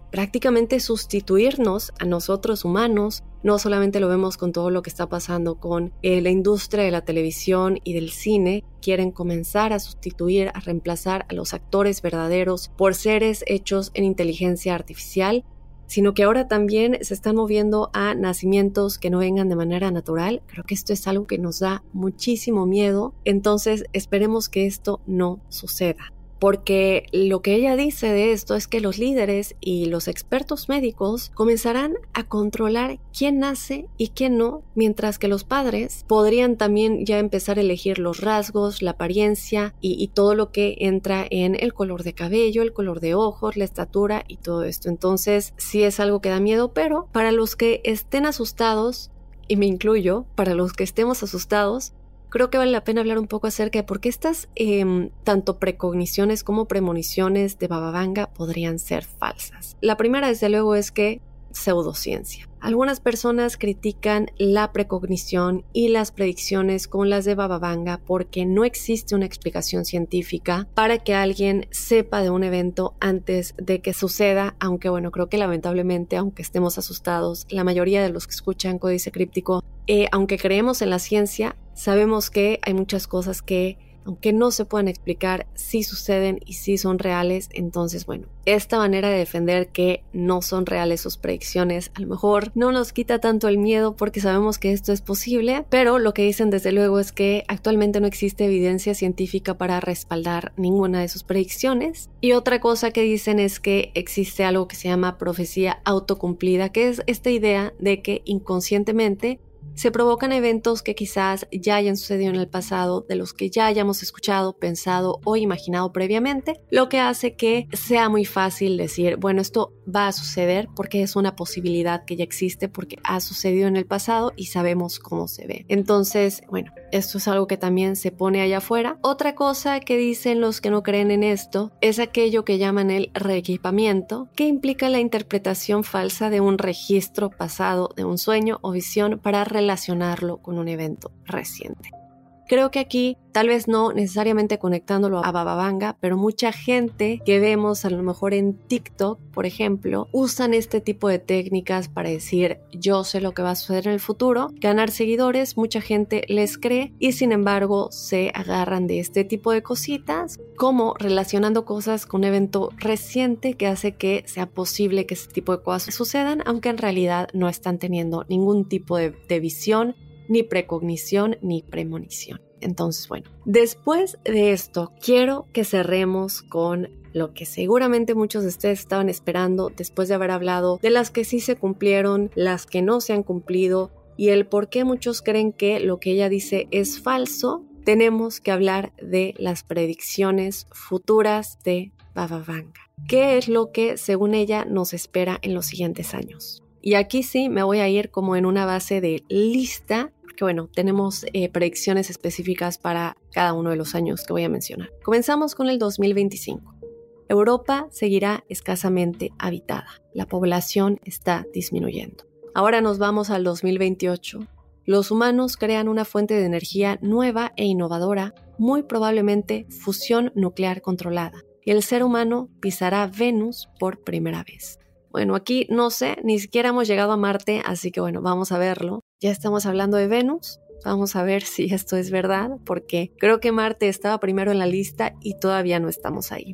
prácticamente sustituirnos a nosotros humanos. No solamente lo vemos con todo lo que está pasando con la industria de la televisión y del cine. Quieren comenzar a sustituir, a reemplazar a los actores verdaderos por seres hechos en inteligencia artificial, sino que ahora también se están moviendo a nacimientos que no vengan de manera natural. Creo que esto es algo que nos da muchísimo miedo, entonces esperemos que esto no suceda. Porque lo que ella dice de esto es que los líderes y los expertos médicos comenzarán a controlar quién nace y quién no, mientras que los padres podrían también ya empezar a elegir los rasgos, la apariencia y todo lo que entra en el color de cabello, el color de ojos, la estatura y todo esto. Entonces sí es algo que da miedo, pero para los que estén asustados, y me incluyo, para los que estemos asustados, creo que vale la pena hablar un poco acerca de por qué estas tanto precogniciones como premoniciones de Baba Vanga podrían ser falsas. La primera, desde luego, es que pseudociencia. Algunas personas critican la precognición y las predicciones como las de Baba Vanga porque no existe una explicación científica para que alguien sepa de un evento antes de que suceda, aunque bueno, creo que lamentablemente, aunque estemos asustados, la mayoría de los que escuchan Códice Críptico, aunque creemos en la ciencia, sabemos que hay muchas cosas que, aunque no se puedan explicar, sí suceden y sí son reales. Entonces, bueno, esta manera de defender que no son reales sus predicciones a lo mejor no nos quita tanto el miedo porque sabemos que esto es posible, pero lo que dicen desde luego es que actualmente no existe evidencia científica para respaldar ninguna de sus predicciones. Y otra cosa que dicen es que existe algo que se llama profecía autocumplida, que es esta idea de que inconscientemente se provocan eventos que quizás ya hayan sucedido en el pasado, de los que ya hayamos escuchado, pensado o imaginado previamente, lo que hace que sea muy fácil decir, bueno, esto va a suceder porque es una posibilidad que ya existe, porque ha sucedido en el pasado y sabemos cómo se ve. Entonces, bueno, esto es algo que también se pone allá afuera. Otra cosa que dicen los que no creen en esto es aquello que llaman el reequipamiento, que implica la interpretación falsa de un registro pasado de un sueño o visión para relacionarlo con un evento reciente. Creo que aquí, tal vez no necesariamente conectándolo a Baba Vanga, pero mucha gente que vemos a lo mejor en TikTok, por ejemplo, usan este tipo de técnicas para decir yo sé lo que va a suceder en el futuro, ganar seguidores, mucha gente les cree y sin embargo se agarran de este tipo de cositas, como relacionando cosas con un evento reciente que hace que sea posible que este tipo de cosas sucedan, aunque en realidad no están teniendo ningún tipo de visión, ni precognición, ni premonición. Entonces, bueno, después de esto, quiero que cerremos con lo que seguramente muchos de ustedes estaban esperando después de haber hablado de las que sí se cumplieron, las que no se han cumplido y el por qué muchos creen que lo que ella dice es falso. Tenemos que hablar de las predicciones futuras de Baba Vanga. ¿Qué es lo que, según ella, nos espera en los siguientes años? Y aquí sí me voy a ir como en una base de lista, porque bueno, tenemos predicciones específicas para cada uno de los años que voy a mencionar. Comenzamos con el 2025. Europa seguirá escasamente habitada. La población está disminuyendo. Ahora nos vamos al 2028. Los humanos crean una fuente de energía nueva e innovadora, muy probablemente fusión nuclear controlada. Y el ser humano pisará Venus por primera vez. Bueno, aquí no sé, ni siquiera hemos llegado a Marte, así que bueno, vamos a verlo. Ya estamos hablando de Venus, vamos a ver si esto es verdad, porque creo que Marte estaba primero en la lista y todavía no estamos ahí.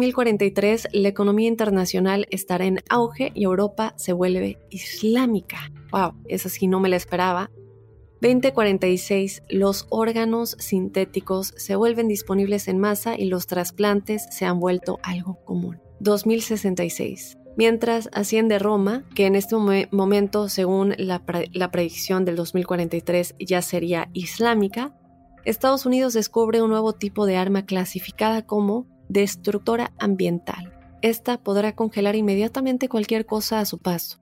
2043, la economía internacional estará en auge y Europa se vuelve islámica. Wow, eso sí no me la esperaba. 2046, los órganos sintéticos se vuelven disponibles en masa y los trasplantes se han vuelto algo común. 2066. Mientras asciende Roma, que en este momento, según la predicción del 2043, ya sería islámica, Estados Unidos descubre un nuevo tipo de arma clasificada como destructora ambiental. Esta podrá congelar inmediatamente cualquier cosa a su paso.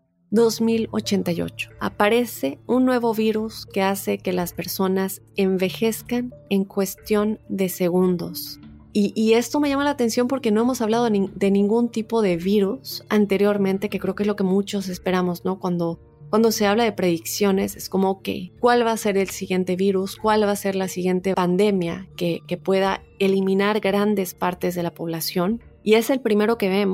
2088. Aparece un nuevo virus que hace que las personas envejezcan en cuestión de segundos. Y esto me llama la atención porque no hemos hablado de ningún tipo de virus anteriormente, que creo que es lo que muchos esperamos, ¿no? Cuando se habla de predicciones, es como, ok, ¿cuál va a ser el siguiente virus? ¿Cuál va a ser la siguiente pandemia que pueda eliminar grandes partes de la población? Y es el primero que vemos.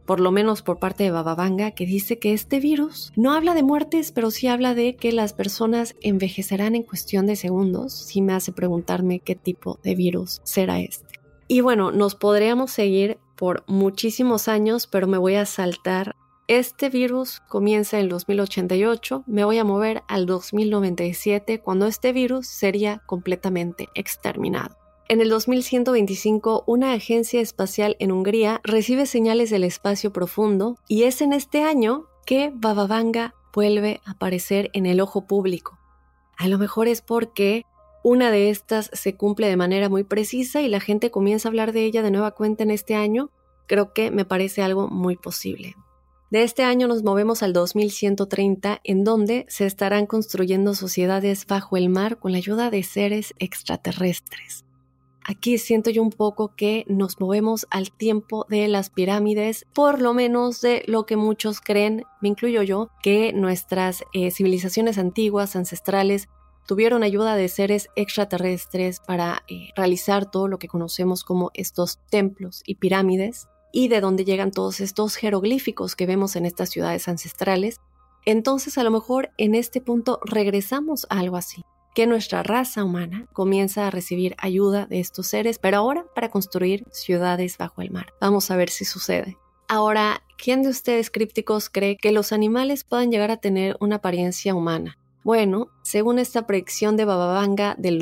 por lo menos por parte de Baba Vanga, que dice que este virus no habla de muertes, pero sí habla de que las personas envejecerán en cuestión de segundos. Sí me hace preguntarme qué tipo de virus será este. Y bueno, nos podríamos seguir por muchísimos años, pero me voy a saltar. Este virus comienza en el 2088, me voy a mover al 2097, cuando este virus sería completamente exterminado. En el 2125, una agencia espacial en Hungría recibe señales del espacio profundo y es en este año que Baba Vanga vuelve a aparecer en el ojo público. A lo mejor es porque una de estas se cumple de manera muy precisa y la gente comienza a hablar de ella de nueva cuenta en este año. Creo que me parece algo muy posible. De este año nos movemos al 2130, en donde se estarán construyendo sociedades bajo el mar con la ayuda de seres extraterrestres. Aquí siento yo un poco que nos movemos al tiempo de las pirámides, por lo menos de lo que muchos creen, me incluyo yo, que nuestras civilizaciones antiguas, ancestrales, tuvieron ayuda de seres extraterrestres para realizar todo lo que conocemos como estos templos y pirámides, y de dónde llegan todos estos jeroglíficos que vemos en estas ciudades ancestrales. Entonces a lo mejor en este punto regresamos a algo así, que nuestra raza humana comienza a recibir ayuda de estos seres, pero ahora para construir ciudades bajo el mar. Vamos a ver si sucede. Ahora, ¿quién de ustedes crípticos cree que los animales puedan llegar a tener una apariencia humana? Bueno, según esta predicción de Baba Vanga del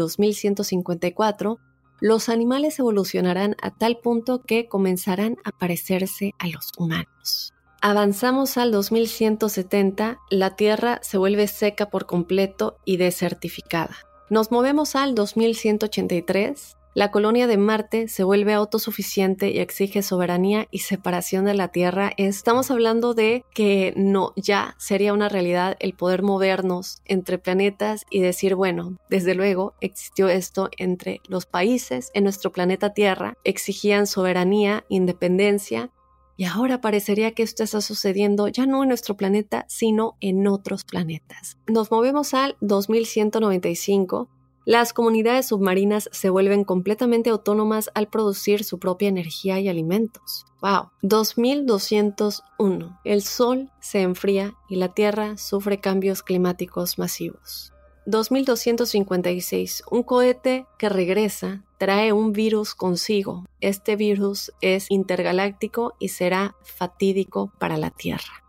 2154, los animales evolucionarán a tal punto que comenzarán a parecerse a los humanos. Avanzamos al 2170, la Tierra se vuelve seca por completo y desertificada. Nos movemos al 2183, la colonia de Marte se vuelve autosuficiente y exige soberanía y separación de la Tierra. Estamos hablando de que no, ya sería una realidad el poder movernos entre planetas y decir, bueno, desde luego existió esto entre los países en nuestro planeta Tierra, exigían soberanía, independencia. Y ahora parecería que esto está sucediendo ya no en nuestro planeta, sino en otros planetas. Nos movemos al 2195. Las comunidades submarinas se vuelven completamente autónomas al producir su propia energía y alimentos. ¡Wow! 2201. El Sol se enfría y la Tierra sufre cambios climáticos masivos. 2256. Un cohete que regresa trae un virus consigo. Este virus es intergaláctico y será fatídico para la Tierra.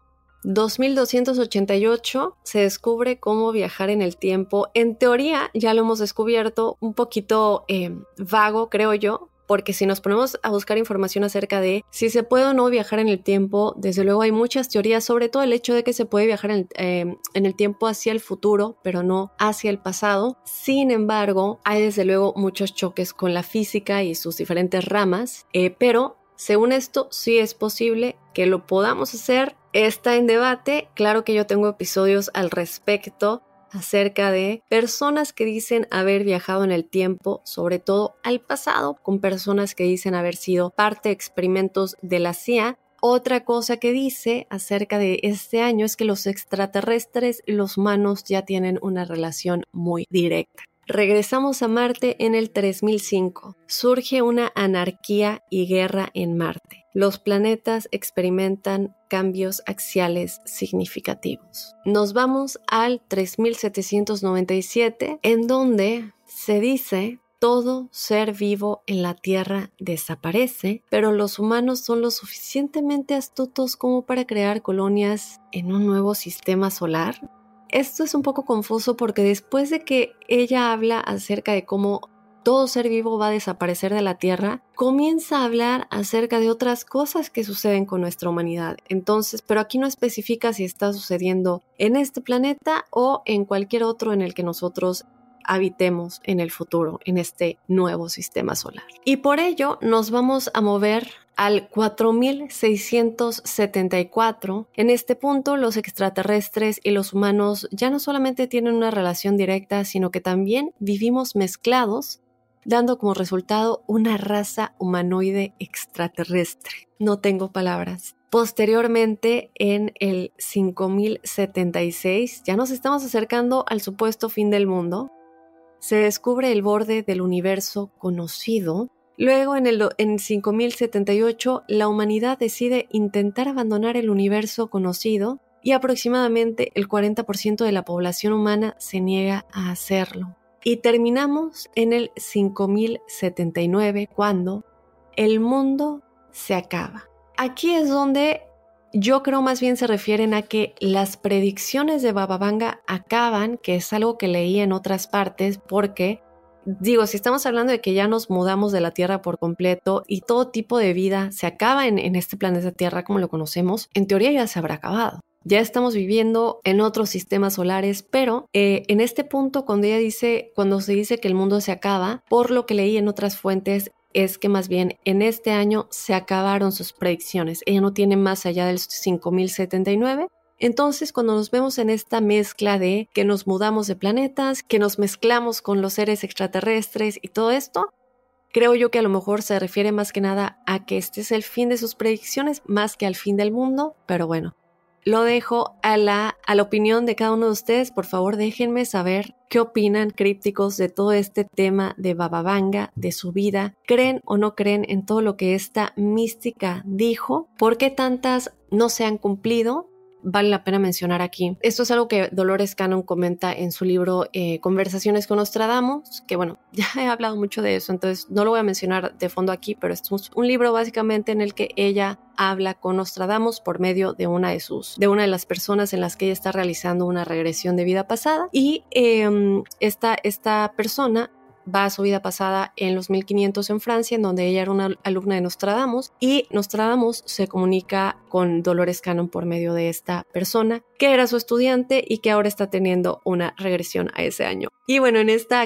2288 se descubre cómo viajar en el tiempo. En teoría ya lo hemos descubierto, un poquito vago creo yo, porque si nos ponemos a buscar información acerca de si se puede o no viajar en el tiempo, desde luego hay muchas teorías, sobre todo el hecho de que se puede viajar en el tiempo hacia el futuro, pero no hacia el pasado. Sin embargo, hay desde luego muchos choques con la física y sus diferentes ramas, pero según esto sí es posible que lo podamos hacer. Está en debate, claro que yo tengo episodios al respecto, acerca de personas que dicen haber viajado en el tiempo, sobre todo al pasado, con personas que dicen haber sido parte de experimentos de la CIA. Otra cosa que dice acerca de este año es que los extraterrestres y los humanos ya tienen una relación muy directa. Regresamos a Marte en el 3005. Surge una anarquía y guerra en Marte. Los planetas experimentan cambios axiales significativos. Nos vamos al 3797, en donde se dice: todo ser vivo en la Tierra desaparece, pero los humanos son lo suficientemente astutos como para crear colonias en un nuevo sistema solar. Esto es un poco confuso porque después de que ella habla acerca de cómo todo ser vivo va a desaparecer de la Tierra, comienza a hablar acerca de otras cosas que suceden con nuestra humanidad. Entonces, pero aquí no especifica si está sucediendo en este planeta o en cualquier otro en el que nosotros habitemos en el futuro, en este nuevo sistema solar. Y por ello nos vamos a mover al 4674. En este punto, los extraterrestres y los humanos ya no solamente tienen una relación directa, sino que también vivimos mezclados, dando como resultado una raza humanoide extraterrestre. No tengo palabras. Posteriormente, en el 5076, ya nos estamos acercando al supuesto fin del mundo. Se descubre el borde del universo conocido. Luego, en 5078, la humanidad decide intentar abandonar el universo conocido y aproximadamente el 40% de la población humana se niega a hacerlo. Y terminamos en el 5079, cuando el mundo se acaba. Aquí es donde yo creo más bien se refieren a que las predicciones de Baba Vanga acaban, que es algo que leí en otras partes, porque, digo, si estamos hablando de que ya nos mudamos de la Tierra por completo y todo tipo de vida se acaba en este planeta Tierra como lo conocemos, en teoría ya se habrá acabado. Ya estamos viviendo en otros sistemas solares, pero en este punto cuando se dice que el mundo se acaba, por lo que leí en otras fuentes, es que más bien en este año se acabaron sus predicciones. Ella no tiene más allá del 5079. Entonces, cuando nos vemos en esta mezcla de que nos mudamos de planetas, que nos mezclamos con los seres extraterrestres y todo esto, creo yo que a lo mejor se refiere más que nada a que este es el fin de sus predicciones más que al fin del mundo, pero bueno. Lo dejo a la opinión de cada uno de ustedes. Por favor, déjenme saber qué opinan, crípticos, de todo este tema de Baba Vanga, de su vida. ¿Creen o no creen en todo lo que esta mística dijo? ¿Por qué tantas no se han cumplido? Vale la pena mencionar aquí. Esto es algo que Dolores Cannon comenta en su libro Conversaciones con Nostradamus, que bueno, ya he hablado mucho de eso, entonces no lo voy a mencionar de fondo aquí, pero es un libro básicamente en el que ella habla con Nostradamus por medio de una de las personas en las que ella está realizando una regresión de vida pasada, y esta persona va a su vida pasada en los 1500 en Francia, en donde ella era una alumna de Nostradamus, y Nostradamus se comunica con Dolores Cannon por medio de esta persona, que era su estudiante y que ahora está teniendo una regresión a ese año. Y bueno, en estas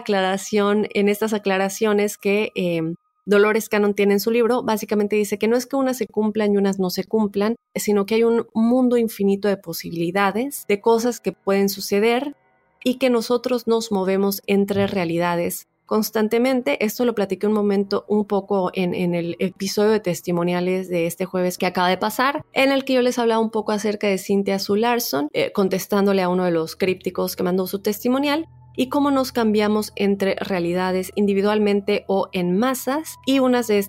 aclaraciones que Dolores Cannon tiene en su libro, básicamente dice que no es que unas se cumplan y unas no se cumplan, sino que hay un mundo infinito de posibilidades, de cosas que pueden suceder y que nosotros nos movemos entre realidades constantemente. Esto lo platiqué un poco en el episodio de testimoniales de este jueves que acaba de pasar, en el que yo les hablaba un poco acerca de Cynthia Sue Larson, contestándole a uno de los crípticos que mandó su testimonial, y cómo nos cambiamos entre realidades individualmente o en masas, y unas de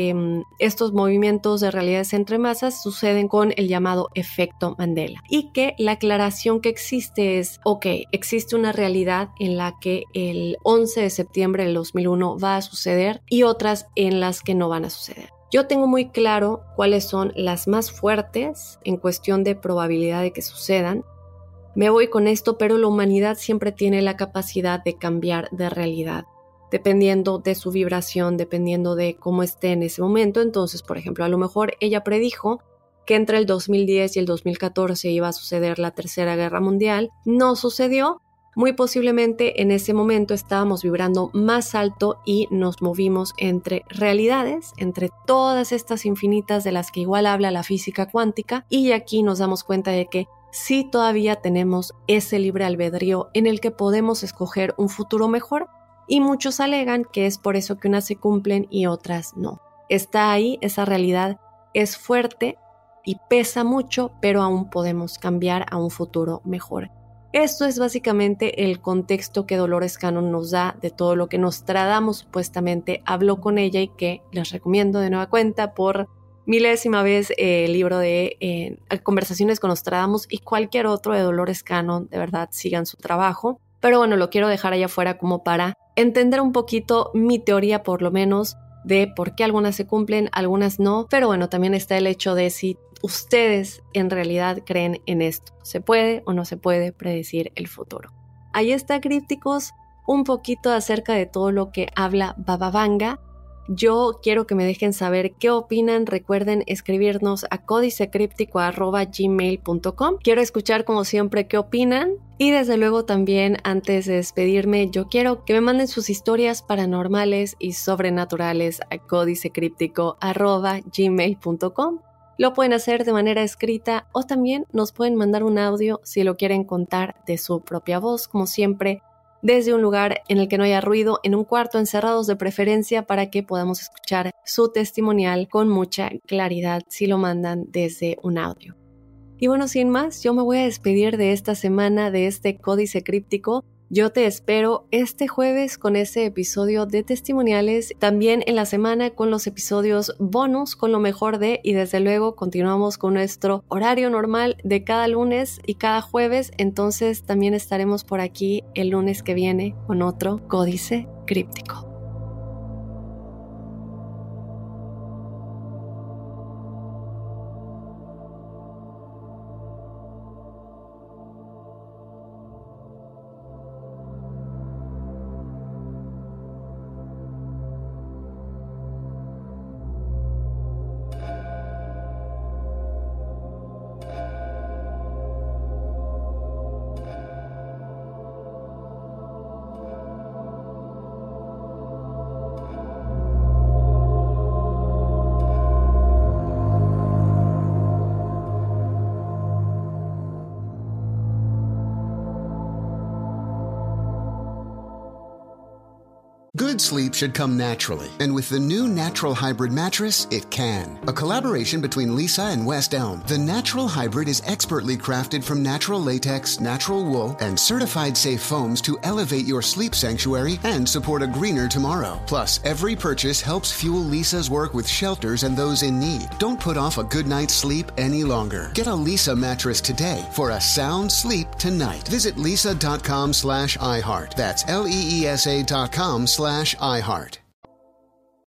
estos movimientos de realidades entre masas suceden con el llamado efecto Mandela, y que la aclaración que existe es, existe una realidad en la que el 11 de septiembre del 2001 va a suceder y otras en las que no van a suceder. Yo tengo muy claro cuáles son las más fuertes en cuestión de probabilidad de que sucedan. Me voy con esto, pero la humanidad siempre tiene la capacidad de cambiar de realidad, dependiendo de su vibración, dependiendo de cómo esté en ese momento. Entonces, por ejemplo, a lo mejor ella predijo que entre el 2010 y el 2014 iba a suceder la Tercera Guerra Mundial. No sucedió. Muy posiblemente en ese momento estábamos vibrando más alto y nos movimos entre realidades, entre todas estas infinitas de las que igual habla la física cuántica, y aquí nos damos cuenta de que sí todavía tenemos ese libre albedrío en el que podemos escoger un futuro mejor, y muchos alegan que es por eso que unas se cumplen y otras no. Está ahí, esa realidad es fuerte y pesa mucho, pero aún podemos cambiar a un futuro mejor. Esto es básicamente el contexto que Dolores Cannon nos da de todo lo que Nostradamus supuestamente habló con ella, y que les recomiendo de nueva cuenta por milésima vez el libro de Conversaciones con Nostradamus y cualquier otro de Dolores Cannon. De verdad, sigan su trabajo. Pero bueno, lo quiero dejar allá afuera como para entender un poquito mi teoría, por lo menos, de por qué algunas se cumplen, algunas no. Pero bueno, también está el hecho de si ustedes en realidad creen en esto. ¿Se puede o no se puede predecir el futuro? Ahí está, crípticos, un poquito acerca de todo lo que habla Baba Vanga. Yo quiero que me dejen saber qué opinan. Recuerden escribirnos a códicecríptico@gmail.com. Quiero escuchar como siempre qué opinan. Y desde luego también, antes de despedirme, yo quiero que me manden sus historias paranormales y sobrenaturales a códicecríptico@gmail.com. Lo pueden hacer de manera escrita o también nos pueden mandar un audio si lo quieren contar de su propia voz, como siempre, desde un lugar en el que no haya ruido, en un cuarto, encerrados de preferencia, para que podamos escuchar su testimonial con mucha claridad si lo mandan desde un audio. Y bueno, sin más, yo me voy a despedir de esta semana de este Códice Críptico. Yo te espero este jueves con ese episodio de testimoniales, también en la semana con los episodios bonus, con lo mejor de, y desde luego continuamos con nuestro horario normal de cada lunes y cada jueves, entonces también estaremos por aquí el lunes que viene con otro Códice Críptico. Good sleep should come naturally, and with the new Natural Hybrid mattress, it can. A collaboration between Lisa and West Elm, the Natural Hybrid is expertly crafted from natural latex, natural wool, and certified safe foams to elevate your sleep sanctuary and support a greener tomorrow. Plus, every purchase helps fuel Lisa's work with shelters and those in need. Don't put off a good night's sleep any longer. Get a Lisa mattress today for a sound sleep tonight. Visit lisa.com/iHeart. That's LEESA.com/iHeart.